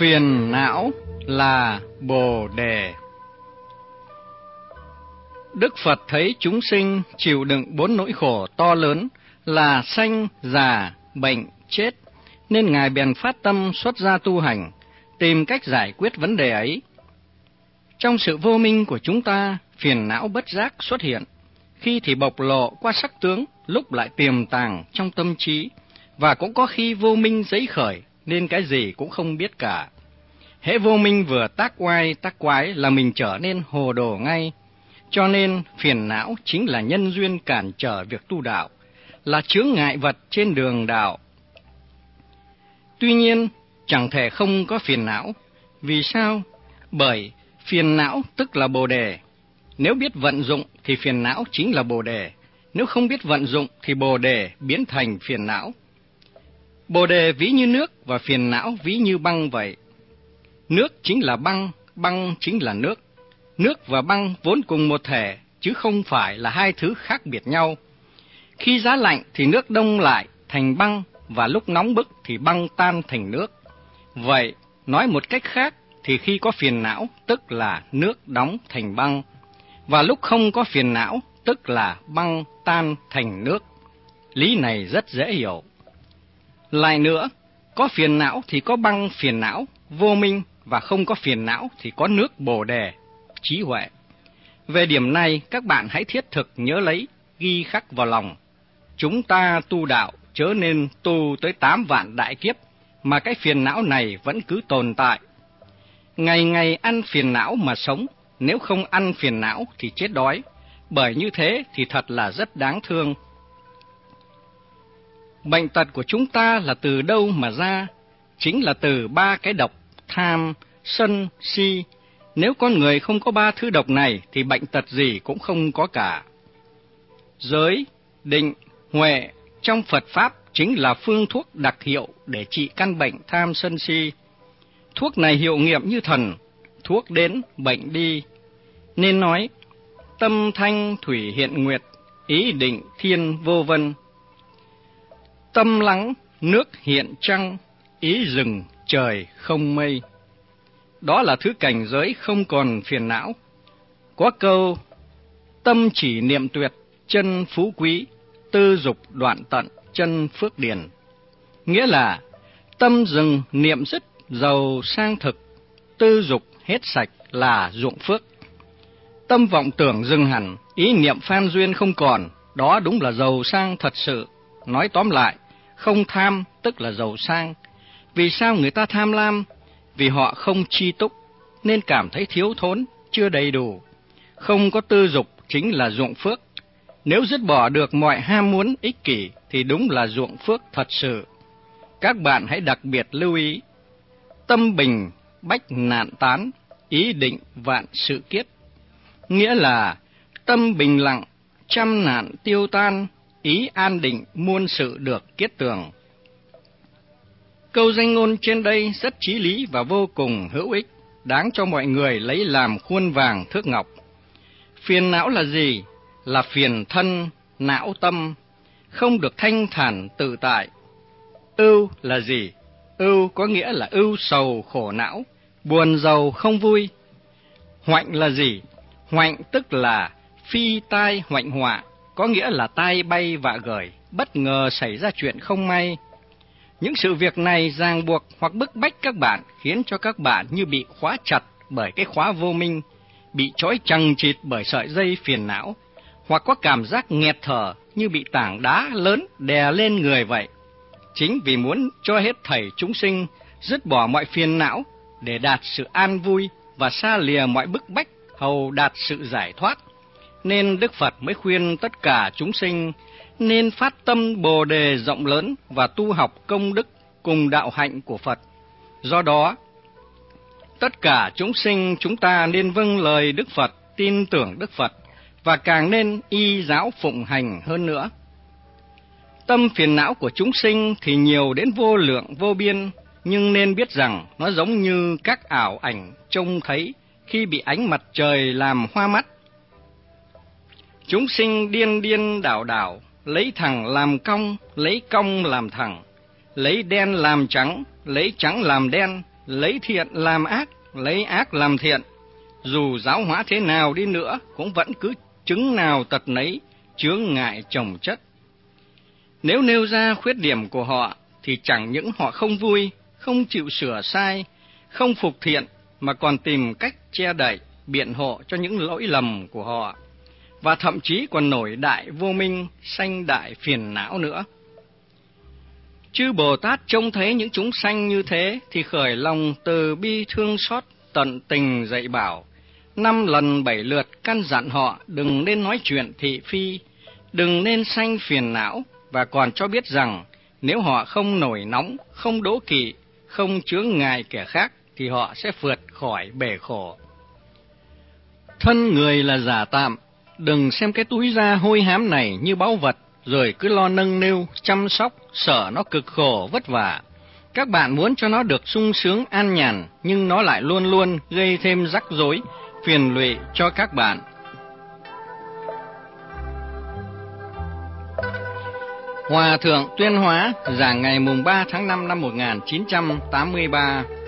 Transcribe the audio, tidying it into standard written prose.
Phiền não là Bồ Đề. Đức Phật thấy chúng sinh chịu đựng 4 nỗi khổ to lớn là sanh, già, bệnh, chết, nên Ngài bèn phát tâm xuất gia tu hành, tìm cách giải quyết vấn đề ấy. Trong sự vô minh của chúng ta, phiền não bất giác xuất hiện, khi thì bộc lộ qua sắc tướng, lúc lại tiềm tàng trong tâm trí, và cũng có khi vô minh dấy khởi, nên cái gì cũng không biết cả. Hễ vô minh vừa tác oai tác quái là mình trở nên hồ đồ ngay. Cho nên phiền não chính là nhân duyên cản trở việc tu đạo, là chướng ngại vật trên đường đạo. Tuy nhiên, chẳng thể không có phiền não. Vì sao? Bởi phiền não tức là Bồ Đề. Nếu biết vận dụng thì phiền não chính là Bồ Đề. Nếu không biết vận dụng thì Bồ Đề biến thành phiền não. Bồ Đề ví như nước và phiền não ví như băng vậy. Nước chính là băng, băng chính là nước. Nước và băng vốn cùng một thể, chứ không phải là hai thứ khác biệt nhau. Khi giá lạnh thì nước đông lại thành băng, và lúc nóng bức thì băng tan thành nước. Vậy, nói một cách khác, thì khi có phiền não, tức là nước đóng thành băng, và lúc không có phiền não, tức là băng tan thành nước. Lý này rất dễ hiểu. Lại nữa, có phiền não thì có băng phiền não, vô minh, và không có phiền não thì có nước Bồ Đề, trí huệ. Về điểm này, các bạn hãy thiết thực nhớ lấy, ghi khắc vào lòng. Chúng ta tu đạo chớ nên tu tới 8 vạn đại kiếp, mà cái phiền não này vẫn cứ tồn tại. Ngày ngày ăn phiền não mà sống, nếu không ăn phiền não thì chết đói, bởi như thế thì thật là rất đáng thương. Bệnh tật của chúng ta là từ đâu mà ra? Chính là từ 3 cái độc: tham, sân, si. Nếu con người không có 3 thứ độc này thì bệnh tật gì cũng không có cả. Giới, định, huệ trong Phật Pháp chính là phương thuốc đặc hiệu để trị căn bệnh tham sân si. Thuốc này hiệu nghiệm như thần, thuốc đến bệnh đi. Nên nói, tâm thanh thủy hiện nguyệt, ý định thiên vô vân. Tâm lắng nước hiện trăng, ý rừng trời không mây. Đó là thứ cảnh giới không còn phiền não. Có câu, tâm chỉ niệm tuyệt, chân phú quý, tư dục đoạn tận, chân phước điền. Nghĩa là, tâm dừng niệm dứt, giàu sang thực, tư dục hết sạch là ruộng phước. Tâm vọng tưởng dừng hẳn, ý niệm phan duyên không còn, đó đúng là giàu sang thật sự. Nói tóm lại, không tham tức là giàu sang. Vì sao người ta tham lam? Vì họ không chi túc, nên cảm thấy thiếu thốn, chưa đầy đủ. Không có tư dục chính là ruộng phước. Nếu dứt bỏ được mọi ham muốn ích kỷ thì đúng là ruộng phước thật sự. Các bạn hãy đặc biệt lưu ý. Tâm bình, bách nạn tán, ý định vạn sự kiết. Nghĩa là tâm bình lặng, trăm nạn tiêu tan, ý an định muôn sự được kiết tường. Câu danh ngôn trên đây rất chí lý và vô cùng hữu ích, đáng cho mọi người lấy làm khuôn vàng thước ngọc. Phiền não là gì? Là phiền thân, não tâm, không được thanh thản tự tại. Ưu là gì? Ưu có nghĩa là ưu sầu khổ não, buồn giàu không vui. Hoạnh là gì? Hoạnh tức là phi tai hoạnh họa, có nghĩa là tai bay vạ gởi, bất ngờ xảy ra chuyện không may. Những sự việc này ràng buộc hoặc bức bách các bạn, khiến cho các bạn như bị khóa chặt bởi cái khóa vô minh, bị trói chằng chịt bởi sợi dây phiền não, hoặc có cảm giác nghẹt thở như bị tảng đá lớn đè lên người vậy. Chính vì muốn cho hết thảy chúng sinh dứt bỏ mọi phiền não để đạt sự an vui và xa lìa mọi bức bách hầu đạt sự giải thoát, nên Đức Phật mới khuyên tất cả chúng sinh nên phát tâm Bồ Đề rộng lớn và tu học công đức cùng đạo hạnh của Phật. Do đó, tất cả chúng sinh chúng ta nên vâng lời Đức Phật, tin tưởng Đức Phật, và càng nên y giáo phụng hành hơn nữa. Tâm phiền não của chúng sinh thì nhiều đến vô lượng vô biên, nhưng nên biết rằng nó giống như các ảo ảnh trông thấy khi bị ánh mặt trời làm hoa mắt. Chúng sinh điên điên đảo đảo, lấy thẳng làm cong, lấy cong làm thẳng, lấy đen làm trắng, lấy trắng làm đen, lấy thiện làm ác, lấy ác làm thiện. Dù giáo hóa thế nào đi nữa cũng vẫn cứ chứng nào tật nấy, chướng ngại chồng chất. Nếu nêu ra khuyết điểm của họ thì chẳng những họ không vui, không chịu sửa sai, không phục thiện, mà còn tìm cách che đậy, biện hộ cho những lỗi lầm của họ, và thậm chí còn nổi đại vô minh, sanh đại phiền não nữa. Chư Bồ Tát trông thấy những chúng sanh như thế thì khởi lòng từ bi thương xót, tận tình dạy bảo, 5 lần 7 lượt căn dặn họ đừng nên nói chuyện thị phi, đừng nên sanh phiền não, và còn cho biết rằng nếu họ không nổi nóng, không đố kỵ, không chướng ngại kẻ khác thì họ sẽ vượt khỏi bể khổ. Thân người là giả tạm, đừng xem cái túi da hôi hám này như báu vật, rồi cứ lo nâng niu, chăm sóc, sợ nó cực khổ vất vả. Các bạn muốn cho nó được sung sướng an nhàn, nhưng nó lại luôn luôn gây thêm rắc rối, phiền lụy cho các bạn. Hòa thượng Tuyên Hóa giảng ngày mùng 3 tháng 5 năm 1983.